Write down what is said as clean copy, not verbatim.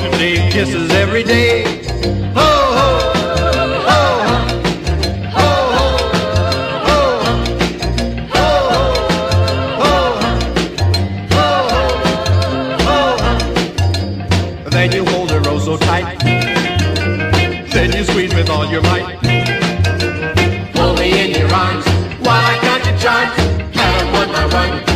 Birthday kisses every day. Ho, ho, ho, ho, ho, ho, ho, ho, ho, ho. Then you hold her oh so tight. Then you squeeze with all your might. Hold me in your arms while I count your charms. Have a run, my run.